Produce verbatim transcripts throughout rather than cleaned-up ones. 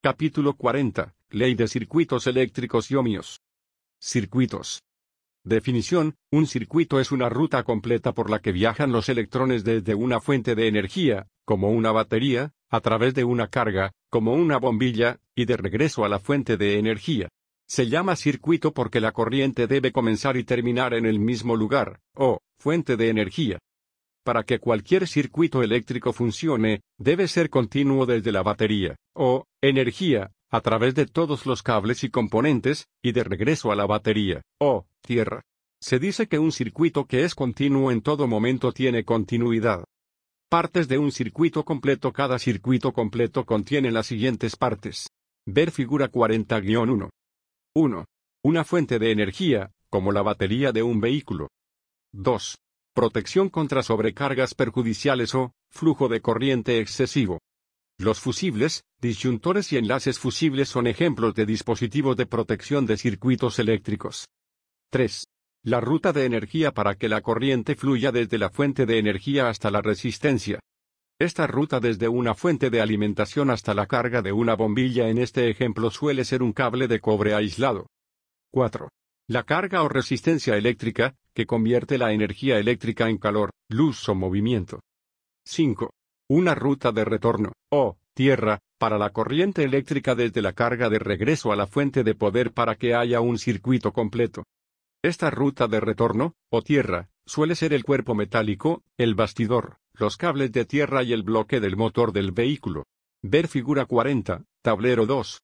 Capítulo cuarenta. Ley de circuitos eléctricos y ohmios. Circuitos. Definición: un circuito es una ruta completa por la que viajan los electrones desde una fuente de energía, como una batería, a través de una carga, como una bombilla, y de regreso a la fuente de energía. Se llama circuito porque la corriente debe comenzar y terminar en el mismo lugar, o fuente de energía. Para que cualquier circuito eléctrico funcione, debe ser continuo desde la batería, o energía, a través de todos los cables y componentes, y de regreso a la batería, o tierra. Se dice que un circuito que es continuo en todo momento tiene continuidad. Partes de un circuito completo. Cada circuito completo contiene las siguientes partes. Ver figura cuarenta guión uno. uno. Una fuente de energía, como la batería de un vehículo. dos. Protección contra sobrecargas perjudiciales o flujo de corriente excesivo. Los fusibles, disyuntores y enlaces fusibles son ejemplos de dispositivos de protección de circuitos eléctricos. tres. La ruta de energía para que la corriente fluya desde la fuente de energía hasta la resistencia. Esta ruta desde una fuente de alimentación hasta la carga de una bombilla en este ejemplo suele ser un cable de cobre aislado. cuatro. La carga o resistencia eléctrica, que convierte la energía eléctrica en calor, luz o movimiento. cinco. Una ruta de retorno, o tierra, para la corriente eléctrica desde la carga de regreso a la fuente de poder para que haya un circuito completo. Esta ruta de retorno, o tierra, suele ser el cuerpo metálico, el bastidor, los cables de tierra y el bloque del motor del vehículo. Ver figura cuarenta, tablero dos.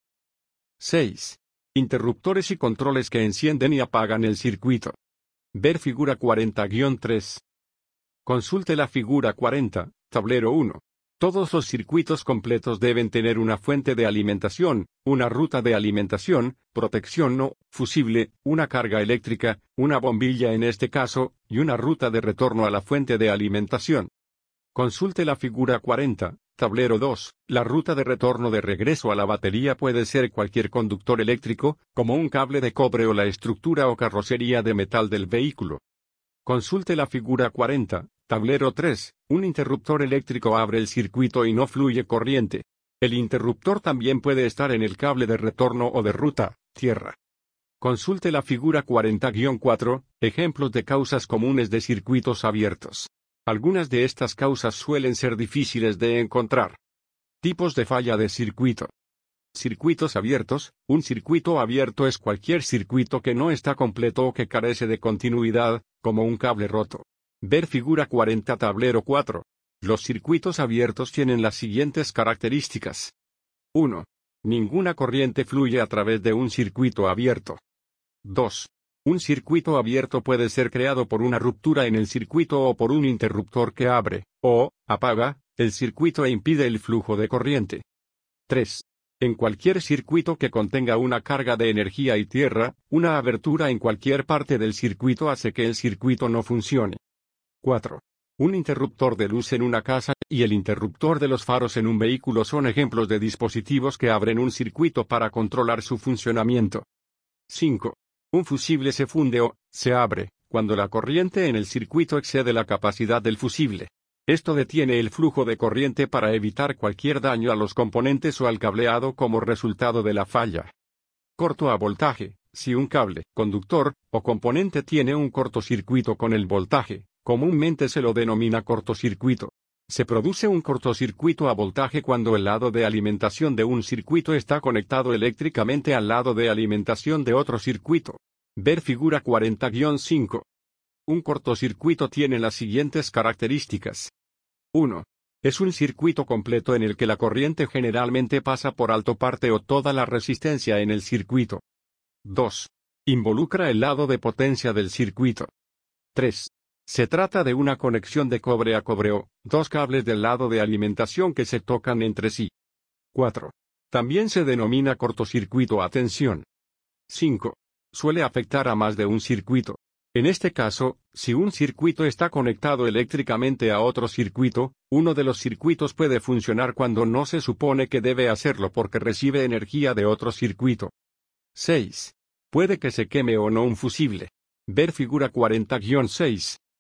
seis. Interruptores y controles que encienden y apagan el circuito. Ver figura cuarenta guión tres. Consulte la figura cuarenta, tablero uno. Todos los circuitos completos deben tener una fuente de alimentación, una ruta de alimentación, protección no fusible, una carga eléctrica, una bombilla en este caso, y una ruta de retorno a la fuente de alimentación. Consulte la figura cuarenta, tablero dos. La ruta de retorno de regreso a la batería puede ser cualquier conductor eléctrico, como un cable de cobre o la estructura o carrocería de metal del vehículo. Consulte la figura cuarenta, tablero tres. Un interruptor eléctrico abre el circuito y no fluye corriente. El interruptor también puede estar en el cable de retorno o de ruta, tierra. Consulte la figura cuarenta guión cuatro, ejemplos de causas comunes de circuitos abiertos. Algunas de estas causas suelen ser difíciles de encontrar. Tipos de falla de circuito. Circuitos abiertos. Un circuito abierto es cualquier circuito que no está completo o que carece de continuidad, como un cable roto. Ver figura cuarenta tablero cuatro. Los circuitos abiertos tienen las siguientes características. uno. Ninguna corriente fluye a través de un circuito abierto. dos. Un circuito abierto puede ser creado por una ruptura en el circuito o por un interruptor que abre, o apaga, el circuito e impide el flujo de corriente. tres. En cualquier circuito que contenga una carga de energía y tierra, una abertura en cualquier parte del circuito hace que el circuito no funcione. cuatro. Un interruptor de luz en una casa y el interruptor de los faros en un vehículo son ejemplos de dispositivos que abren un circuito para controlar su funcionamiento. cinco. Un fusible se funde o se abre cuando la corriente en el circuito excede la capacidad del fusible. Esto detiene el flujo de corriente para evitar cualquier daño a los componentes o al cableado como resultado de la falla. Corto a voltaje. Si un cable, conductor o componente tiene un cortocircuito con el voltaje, comúnmente se lo denomina cortocircuito. Se produce un cortocircuito a voltaje cuando el lado de alimentación de un circuito está conectado eléctricamente al lado de alimentación de otro circuito. Ver figura cuarenta guión cinco. Un cortocircuito tiene las siguientes características. uno. Es un circuito completo en el que la corriente generalmente pasa por alto parte o toda la resistencia en el circuito. dos. Involucra el lado de potencia del circuito. tres. Se trata de una conexión de cobre a cobre o dos cables del lado de alimentación que se tocan entre sí. cuatro. También se denomina cortocircuito a tensión. cinco. Suele afectar a más de un circuito. En este caso, si un circuito está conectado eléctricamente a otro circuito, uno de los circuitos puede funcionar cuando no se supone que debe hacerlo porque recibe energía de otro circuito. seis. Puede que se queme o no un fusible. Ver figura cuarenta guión seis.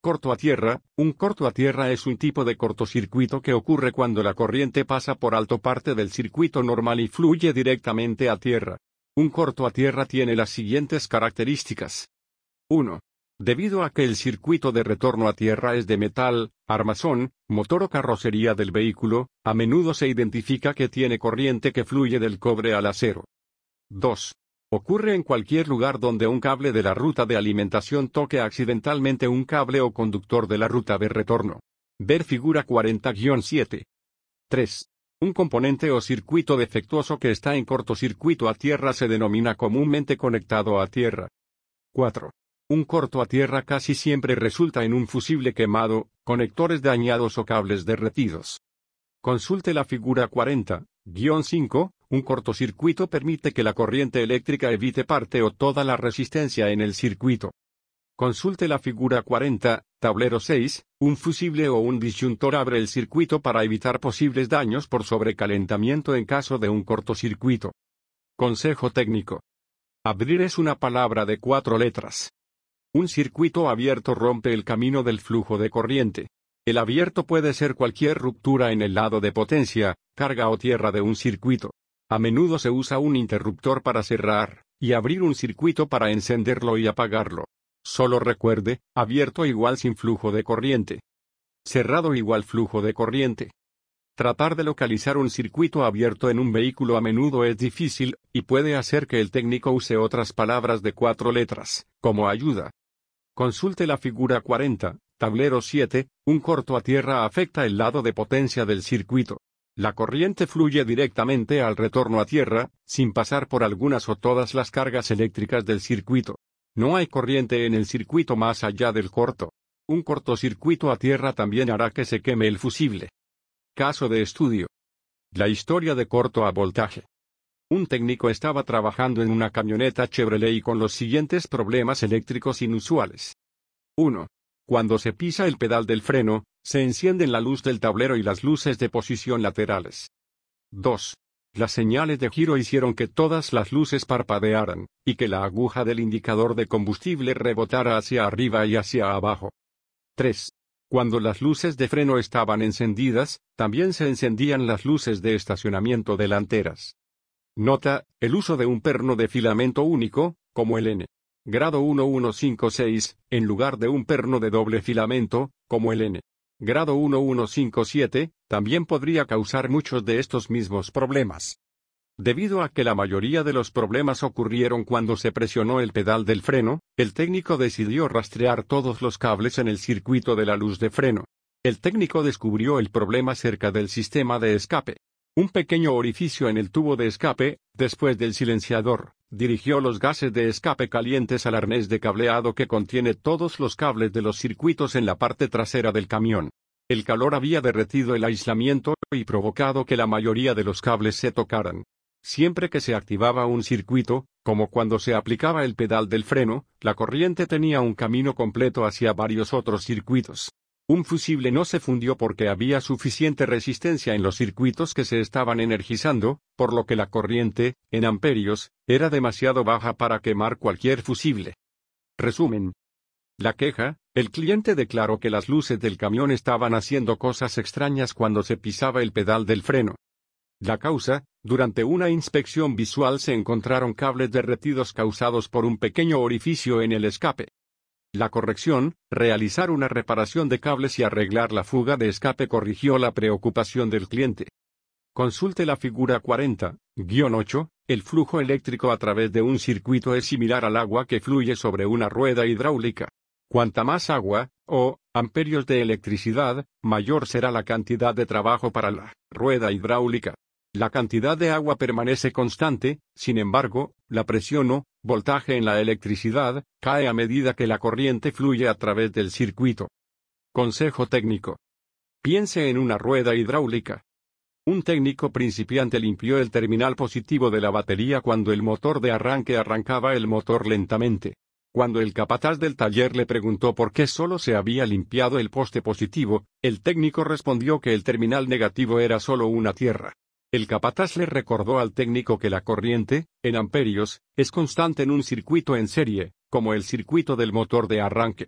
Corto a tierra. Un corto a tierra es un tipo de cortocircuito que ocurre cuando la corriente pasa por alto parte del circuito normal y fluye directamente a tierra. Un corto a tierra tiene las siguientes características. uno. Debido a que el circuito de retorno a tierra es de metal, armazón, motor o carrocería del vehículo, a menudo se identifica que tiene corriente que fluye del cobre al acero. dos. Ocurre en cualquier lugar donde un cable de la ruta de alimentación toque accidentalmente un cable o conductor de la ruta de retorno. Ver figura cuarenta guión siete. tres. Un componente o circuito defectuoso que está en cortocircuito a tierra se denomina comúnmente conectado a tierra. cuatro. Un corto a tierra casi siempre resulta en un fusible quemado, conectores dañados o cables derretidos. Consulte la figura cuarenta guión cinco. Un cortocircuito permite que la corriente eléctrica evite parte o toda la resistencia en el circuito. Consulte la figura cuarenta, tablero seis. Un fusible o un disyuntor abre el circuito para evitar posibles daños por sobrecalentamiento en caso de un cortocircuito. Consejo técnico. Abrir es una palabra de cuatro letras. Un circuito abierto rompe el camino del flujo de corriente. El abierto puede ser cualquier ruptura en el lado de potencia, carga o tierra de un circuito. A menudo se usa un interruptor para cerrar, y abrir un circuito para encenderlo y apagarlo. Solo recuerde, abierto igual sin flujo de corriente. Cerrado igual flujo de corriente. Tratar de localizar un circuito abierto en un vehículo a menudo es difícil, y puede hacer que el técnico use otras palabras de cuatro letras, como ayuda. Consulte la figura cuarenta, tablero siete. Un corto a tierra afecta el lado de potencia del circuito. La corriente fluye directamente al retorno a tierra, sin pasar por algunas o todas las cargas eléctricas del circuito. No hay corriente en el circuito más allá del corto. Un cortocircuito a tierra también hará que se queme el fusible. Caso de estudio. La historia de corto a voltaje. Un técnico estaba trabajando en una camioneta Chevrolet con los siguientes problemas eléctricos inusuales. uno. Cuando se pisa el pedal del freno, se encienden la luz del tablero y las luces de posición laterales. dos. Las señales de giro hicieron que todas las luces parpadearan, y que la aguja del indicador de combustible rebotara hacia arriba y hacia abajo. tres. Cuando las luces de freno estaban encendidas, también se encendían las luces de estacionamiento delanteras. Nota, el uso de un perno de filamento único, como el N. Grado uno uno cinco seis, en lugar de un perno de doble filamento, como el N. Grado uno uno cinco siete, también podría causar muchos de estos mismos problemas. Debido a que la mayoría de los problemas ocurrieron cuando se presionó el pedal del freno, el técnico decidió rastrear todos los cables en el circuito de la luz de freno. El técnico descubrió el problema cerca del sistema de escape. Un pequeño orificio en el tubo de escape, después del silenciador, dirigió los gases de escape calientes al arnés de cableado que contiene todos los cables de los circuitos en la parte trasera del camión. El calor había derretido el aislamiento y provocado que la mayoría de los cables se tocaran. Siempre que se activaba un circuito, como cuando se aplicaba el pedal del freno, la corriente tenía un camino completo hacia varios otros circuitos. Un fusible no se fundió porque había suficiente resistencia en los circuitos que se estaban energizando, por lo que la corriente, en amperios, era demasiado baja para quemar cualquier fusible. Resumen. La queja: el cliente declaró que las luces del camión estaban haciendo cosas extrañas cuando se pisaba el pedal del freno. La causa: durante una inspección visual se encontraron cables derretidos causados por un pequeño orificio en el escape. La corrección: realizar una reparación de cables y arreglar la fuga de escape corrigió la preocupación del cliente. Consulte la figura cuarenta guión ocho. El flujo eléctrico a través de un circuito es similar al agua que fluye sobre una rueda hidráulica. Cuanta más agua, o amperios de electricidad, mayor será la cantidad de trabajo para la rueda hidráulica. La cantidad de agua permanece constante, sin embargo, la presión o voltaje en la electricidad cae a medida que la corriente fluye a través del circuito. Consejo técnico. Piense en una rueda hidráulica. Un técnico principiante limpió el terminal positivo de la batería cuando el motor de arranque arrancaba el motor lentamente. Cuando el capataz del taller le preguntó por qué solo se había limpiado el poste positivo, el técnico respondió que el terminal negativo era solo una tierra. El capataz le recordó al técnico que la corriente, en amperios, es constante en un circuito en serie, como el circuito del motor de arranque.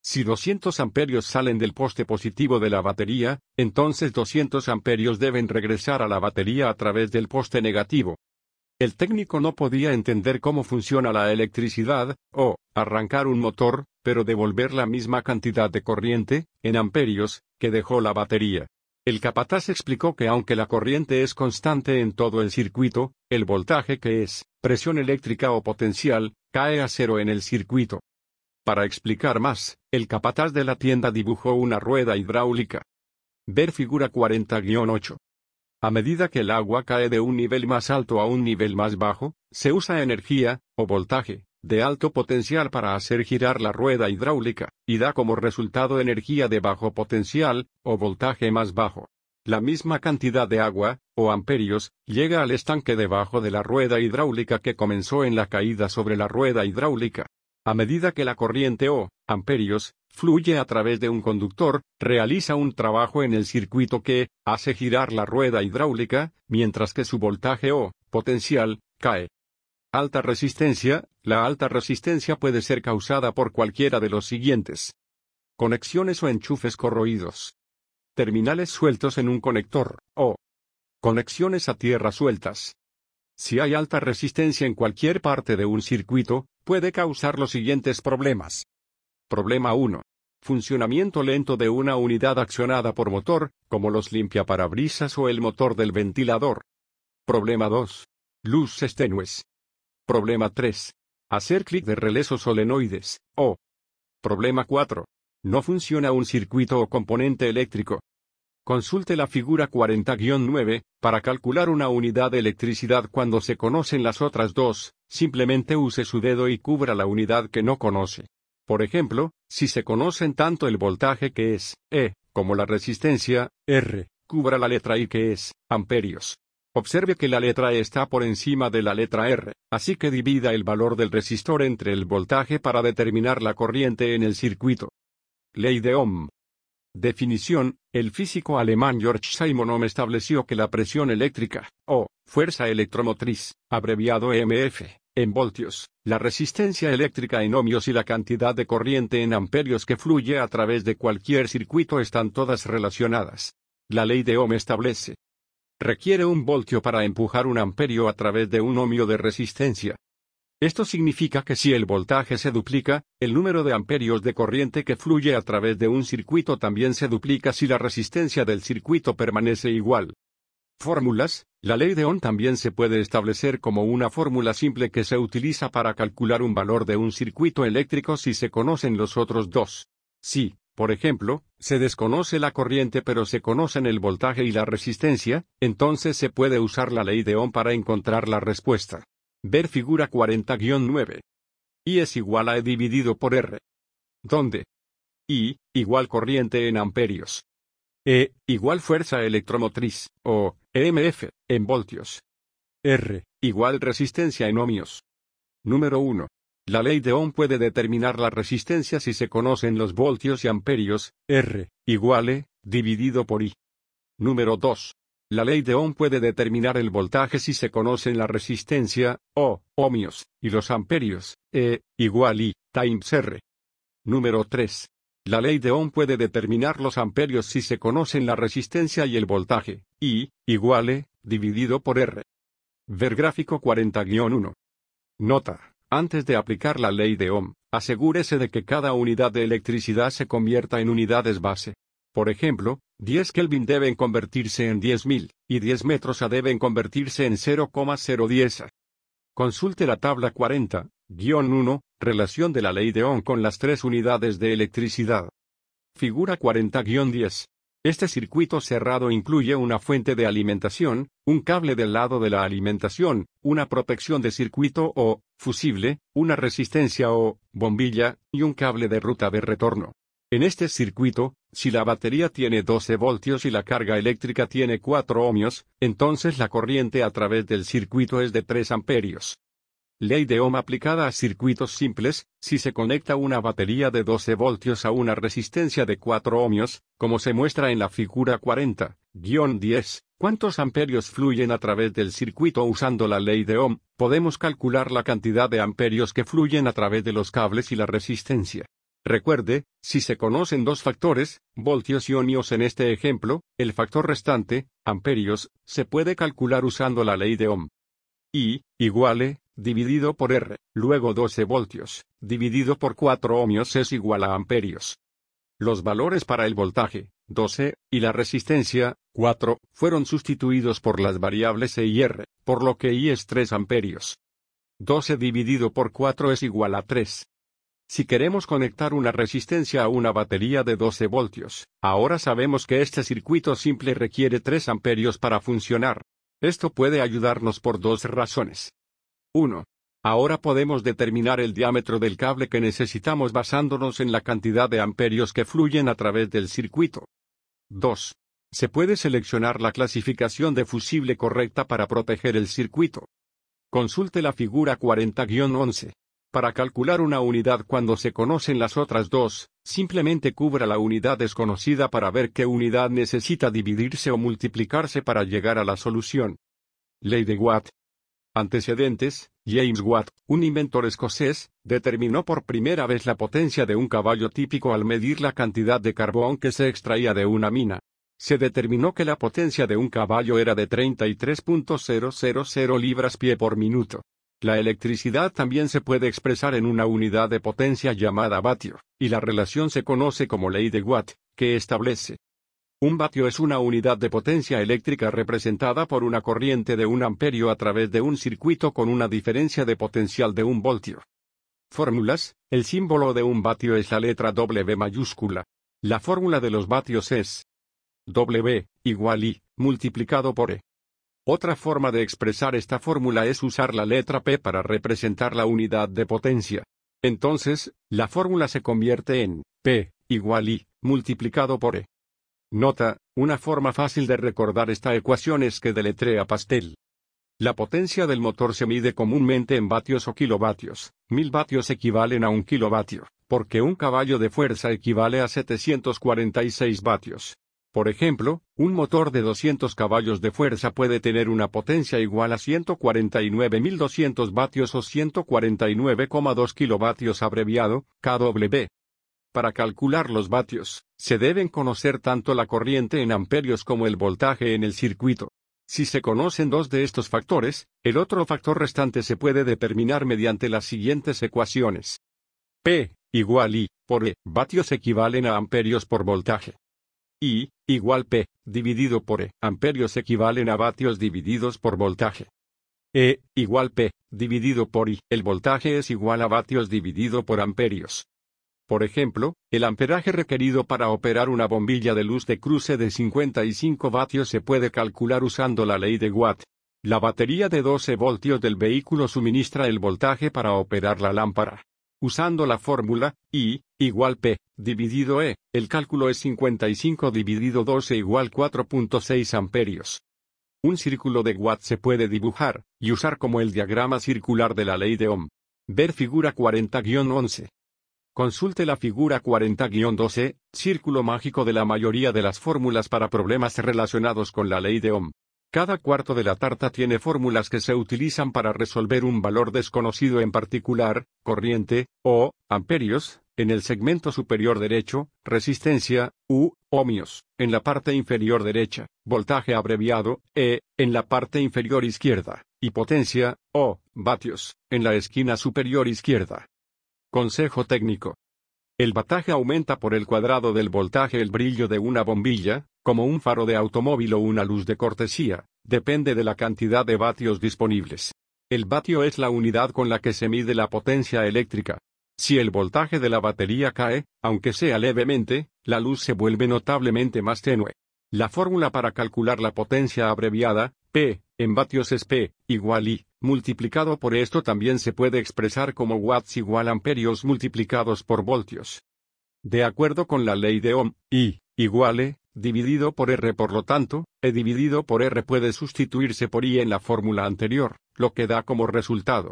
Si doscientos amperios salen del poste positivo de la batería, entonces doscientos amperios deben regresar a la batería a través del poste negativo. El técnico no podía entender cómo funciona la electricidad, o arrancar un motor, pero devolver la misma cantidad de corriente, en amperios, que dejó la batería. El capataz explicó que aunque la corriente es constante en todo el circuito, el voltaje que es presión eléctrica o potencial, cae a cero en el circuito. Para explicar más, el capataz de la tienda dibujó una rueda hidráulica. Ver figura cuarenta guión ocho. A medida que el agua cae de un nivel más alto a un nivel más bajo, se usa energía, o voltaje, de alto potencial para hacer girar la rueda hidráulica, y da como resultado energía de bajo potencial, o voltaje más bajo. La misma cantidad de agua, o amperios, llega al estanque debajo de la rueda hidráulica que comenzó en la caída sobre la rueda hidráulica. A medida que la corriente o amperios fluye a través de un conductor, realiza un trabajo en el circuito que hace girar la rueda hidráulica, mientras que su voltaje o potencial cae. Alta resistencia. La alta resistencia puede ser causada por cualquiera de los siguientes: conexiones o enchufes corroídos, terminales sueltos en un conector, o conexiones a tierra sueltas. Si hay alta resistencia en cualquier parte de un circuito, puede causar los siguientes problemas. Problema uno. Funcionamiento lento de una unidad accionada por motor, como los limpiaparabrisas o el motor del ventilador. Problema dos. Luces tenues. Problema tres. Hacer clic de relés o solenoides, o. Problema cuatro. No funciona un circuito o componente eléctrico. Consulte la figura cuarenta guión nueve, para calcular una unidad de electricidad cuando se conocen las otras dos, simplemente use su dedo y cubra la unidad que no conoce. Por ejemplo, si se conocen tanto el voltaje que es E, como la resistencia, R, cubra la letra I que es amperios. Observe que la letra E está por encima de la letra R, así que divida el valor del resistor entre el voltaje para determinar la corriente en el circuito. Ley de Ohm. Definición: el físico alemán George Simon Ohm estableció que la presión eléctrica, o fuerza electromotriz, abreviado E M F, en voltios, la resistencia eléctrica en ohmios y la cantidad de corriente en amperios que fluye a través de cualquier circuito están todas relacionadas. La ley de Ohm establece: requiere un voltio para empujar un amperio a través de un ohmio de resistencia. Esto significa que si el voltaje se duplica, el número de amperios de corriente que fluye a través de un circuito también se duplica si la resistencia del circuito permanece igual. Fórmulas. La ley de Ohm también se puede establecer como una fórmula simple que se utiliza para calcular un valor de un circuito eléctrico si se conocen los otros dos. Si, por ejemplo, se desconoce la corriente pero se conocen el voltaje y la resistencia, entonces se puede usar la ley de Ohm para encontrar la respuesta. Ver figura cuarenta guión nueve. I es igual a E dividido por R. Donde I, igual corriente en amperios. E, igual fuerza electromotriz, o E M F, en voltios. R, igual resistencia en ohmios. Número uno. La ley de Ohm puede determinar la resistencia si se conocen los voltios y amperios, R, igual E, dividido por I. Número dos. La ley de Ohm puede determinar el voltaje si se conocen la resistencia, o ohmios, y los amperios, E, igual I, times R. Número tres. La ley de Ohm puede determinar los amperios si se conocen la resistencia y el voltaje, I, igual E, dividido por R. Ver gráfico cuarenta guión uno. Nota: antes de aplicar la ley de Ohm, asegúrese de que cada unidad de electricidad se convierta en unidades base. Por ejemplo, diez Kelvin deben convertirse en diez mil, y diez metros A deben convertirse en cero coma cero diez A. Consulte la tabla cuarenta guión uno, relación de la ley de Ohm con las tres unidades de electricidad. Figura cuarenta guión diez. Este circuito cerrado incluye una fuente de alimentación, un cable del lado de la alimentación, una protección de circuito o fusible, una resistencia o bombilla, y un cable de ruta de retorno. En este circuito, si la batería tiene doce voltios y la carga eléctrica tiene cuatro ohmios, entonces la corriente a través del circuito es de tres amperios. Ley de Ohm aplicada a circuitos simples: si se conecta una batería de doce voltios a una resistencia de cuatro ohmios, como se muestra en la figura cuarenta guión diez, ¿cuántos amperios fluyen a través del circuito usando la ley de Ohm? Podemos calcular la cantidad de amperios que fluyen a través de los cables y la resistencia. Recuerde, si se conocen dos factores, voltios y ohmios en este ejemplo, el factor restante, amperios, se puede calcular usando la ley de Ohm. I, igual E, dividido por R, luego doce voltios, dividido por cuatro ohmios es igual a amperios. Los valores para el voltaje, doce, y la resistencia, cuatro, fueron sustituidos por las variables E y R, por lo que I es tres amperios. doce dividido por cuatro es igual a tres. Si queremos conectar una resistencia a una batería de doce voltios, ahora sabemos que este circuito simple requiere tres amperios para funcionar. Esto puede ayudarnos por dos razones. uno. Ahora podemos determinar el diámetro del cable que necesitamos basándonos en la cantidad de amperios que fluyen a través del circuito. dos. Se puede seleccionar la clasificación de fusible correcta para proteger el circuito. Consulte la figura cuarenta guión once. Para calcular una unidad cuando se conocen las otras dos, simplemente cubra la unidad desconocida para ver qué unidad necesita dividirse o multiplicarse para llegar a la solución. Ley de Watt. Antecedentes: James Watt, un inventor escocés, determinó por primera vez la potencia de un caballo típico al medir la cantidad de carbón que se extraía de una mina. Se determinó que la potencia de un caballo era de treinta y tres punto cero cero cero libras-pie por minuto. La electricidad también se puede expresar en una unidad de potencia llamada vatio, y la relación se conoce como ley de Watt, que establece: un vatio es una unidad de potencia eléctrica representada por una corriente de un amperio a través de un circuito con una diferencia de potencial de un voltio. Fórmulas: el símbolo de un vatio es la letra W mayúscula. La fórmula de los vatios es W igual I, multiplicado por E. Otra forma de expresar esta fórmula es usar la letra P para representar la unidad de potencia. Entonces, la fórmula se convierte en P igual I, multiplicado por E. Nota: una forma fácil de recordar esta ecuación es que deletrea pastel. La potencia del motor se mide comúnmente en vatios o kilovatios. Mil vatios equivalen a un kilovatio, porque un caballo de fuerza equivale a setecientos cuarenta y seis vatios. Por ejemplo, un motor de doscientos caballos de fuerza puede tener una potencia igual a ciento cuarenta y nueve mil doscientos vatios o ciento cuarenta y nueve coma dos kilovatios abreviado, kilowatt. Para calcular los vatios, se deben conocer tanto la corriente en amperios como el voltaje en el circuito. Si se conocen dos de estos factores, el otro factor restante se puede determinar mediante las siguientes ecuaciones. P igual I por E, vatios equivalen a amperios por voltaje. I igual P dividido por E, amperios equivalen a vatios divididos por voltaje. E igual P dividido por I, el voltaje es igual a vatios dividido por amperios. Por ejemplo, el amperaje requerido para operar una bombilla de luz de cruce de cincuenta y cinco vatios se puede calcular usando la ley de Watt. La batería de doce voltios del vehículo suministra el voltaje para operar la lámpara. Usando la fórmula I igual P dividido E, el cálculo es cincuenta y cinco dividido doce igual cuatro punto seis amperios. Un círculo de Watt se puede dibujar y usar como el diagrama circular de la ley de Ohm. Ver figura cuarenta guión once. Consulte la figura cuarenta guión doce, círculo mágico de la mayoría de las fórmulas para problemas relacionados con la ley de Ohm. Cada cuarto de la tarta tiene fórmulas que se utilizan para resolver un valor desconocido, en particular, corriente, o, amperios, en el segmento superior derecho, resistencia, u, ohmios, en la parte inferior derecha, voltaje abreviado, E, en la parte inferior izquierda, y potencia, o, vatios, en la esquina superior izquierda. Consejo técnico. El vataje aumenta por el cuadrado del voltaje. El brillo de una bombilla, como un faro de automóvil o una luz de cortesía, depende de la cantidad de vatios disponibles. El vatio es la unidad con la que se mide la potencia eléctrica. Si el voltaje de la batería cae, aunque sea levemente, la luz se vuelve notablemente más tenue. La fórmula para calcular la potencia abreviada, P, en vatios es P, igual I, multiplicado por esto también se puede expresar como watts igual amperios multiplicados por voltios. De acuerdo con la ley de Ohm, I, igual E, dividido por R. Por lo tanto, E dividido por R puede sustituirse por I en la fórmula anterior, lo que da como resultado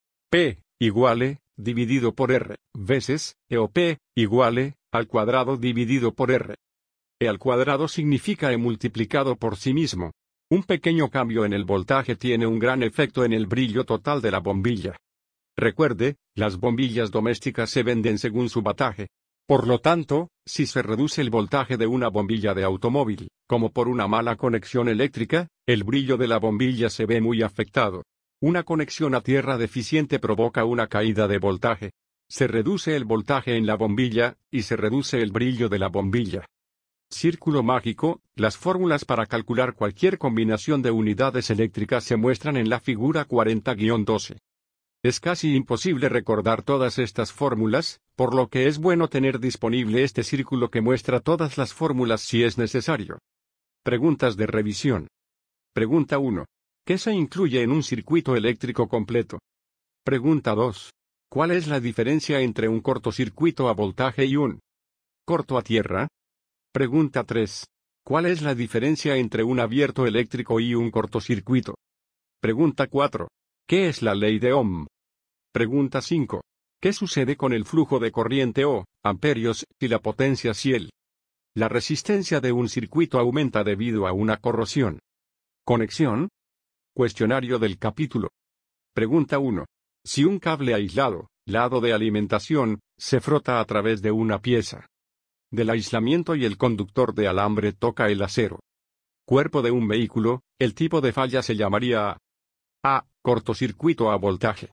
P, igual E, dividido por R, veces, E o P, igual E, al cuadrado dividido por R. E al cuadrado significa E multiplicado por sí mismo. Un pequeño cambio en el voltaje tiene un gran efecto en el brillo total de la bombilla. Recuerde, las bombillas domésticas se venden según su vataje. Por lo tanto, si se reduce el voltaje de una bombilla de automóvil, como por una mala conexión eléctrica, el brillo de la bombilla se ve muy afectado. Una conexión a tierra deficiente provoca una caída de voltaje. Se reduce el voltaje en la bombilla, y se reduce el brillo de la bombilla. Círculo mágico. Las fórmulas para calcular cualquier combinación de unidades eléctricas se muestran en la figura cuarenta guión doce. Es casi imposible recordar todas estas fórmulas, por lo que es bueno tener disponible este círculo que muestra todas las fórmulas si es necesario. Preguntas de revisión. Pregunta uno. ¿Qué se incluye en un circuito eléctrico completo? Pregunta dos. ¿Cuál es la diferencia entre un cortocircuito a voltaje y un corto a tierra? Pregunta tres. ¿Cuál es la diferencia entre un abierto eléctrico y un cortocircuito? Pregunta cuatro. ¿Qué es la ley de Ohm? Pregunta cinco. ¿Qué sucede con el flujo de corriente o amperios si la potencia si el la resistencia de un circuito aumenta debido a una corrosión? ¿Conexión? Cuestionario del capítulo. Pregunta uno. Si un cable aislado, lado de alimentación, se frota a través de una pieza del aislamiento y el conductor de alambre toca el acero cuerpo de un vehículo, el tipo de falla se llamaría A. Cortocircuito a voltaje.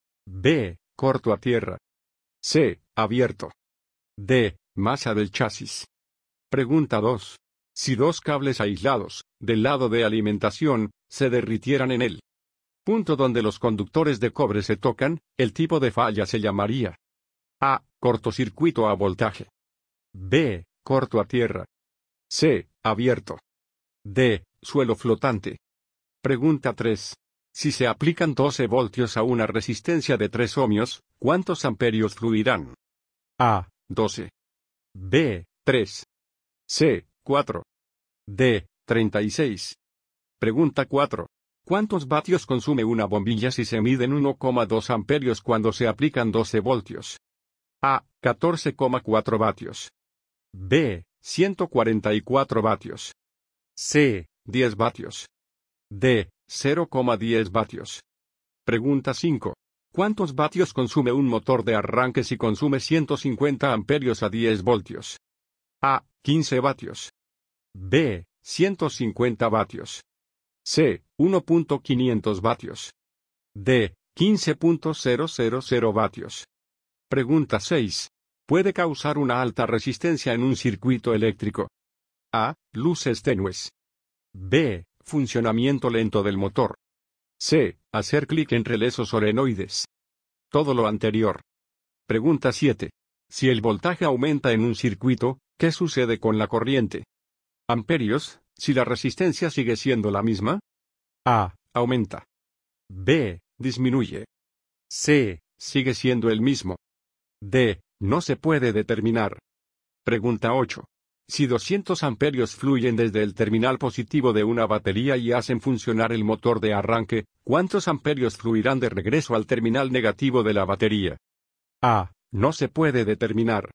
B. Corto a tierra. C. Abierto. D. Masa del chasis. Pregunta dos. Si dos cables aislados, del lado de alimentación, se derritieran en el punto donde los conductores de cobre se tocan, el tipo de falla se llamaría A. Cortocircuito a voltaje. B. Corto a tierra. C. Abierto. D. Suelo flotante. Pregunta tres. Si se aplican doce voltios a una resistencia de tres ohmios, ¿cuántos amperios fluirán? A. doce. B. tres. C. cuatro. D. treinta y seis. Pregunta cuatro. ¿Cuántos vatios consume una bombilla si se miden uno coma dos amperios cuando se aplican doce voltios? A. catorce coma cuatro vatios. B. ciento cuarenta y cuatro vatios. C. diez vatios. D. cero coma diez vatios. Pregunta cinco. ¿Cuántos vatios consume un motor de arranque si consume ciento cincuenta amperios a diez voltios? A. quince vatios. B. ciento cincuenta vatios. C. uno punto quinientos vatios. D. quince punto cero cero cero vatios. Pregunta seis. ¿Puede causar una alta resistencia en un circuito eléctrico? A. Luces tenues. B. Funcionamiento lento del motor. C. Hacer clic en relés o solenoides. Todo lo anterior. Pregunta siete. Si el voltaje aumenta en un circuito, ¿qué sucede con la corriente? Amperios, si la resistencia sigue siendo la misma. A. Aumenta. B. Disminuye. C. Sigue siendo el mismo. D. No se puede determinar. Pregunta ocho. Si doscientos amperios fluyen desde el terminal positivo de una batería y hacen funcionar el motor de arranque, ¿cuántos amperios fluirán de regreso al terminal negativo de la batería? A. No se puede determinar.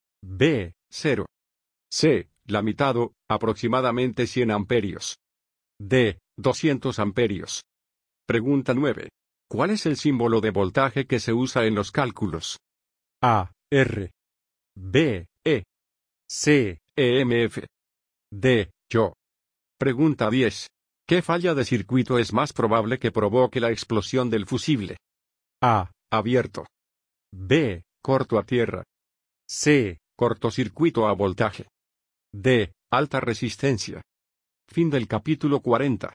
B. Cero. C. La mitad o, aproximadamente cien amperios. D. doscientos amperios. Pregunta nueve. ¿Cuál es el símbolo de voltaje que se usa en los cálculos? A. R. B. E. C. E M F. D. Yo. Pregunta diez. ¿Qué falla de circuito es más probable que provoque la explosión del fusible? A. Abierto. B. Corto a tierra. C. Cortocircuito a voltaje. D. Alta resistencia. Fin del capítulo cuarenta.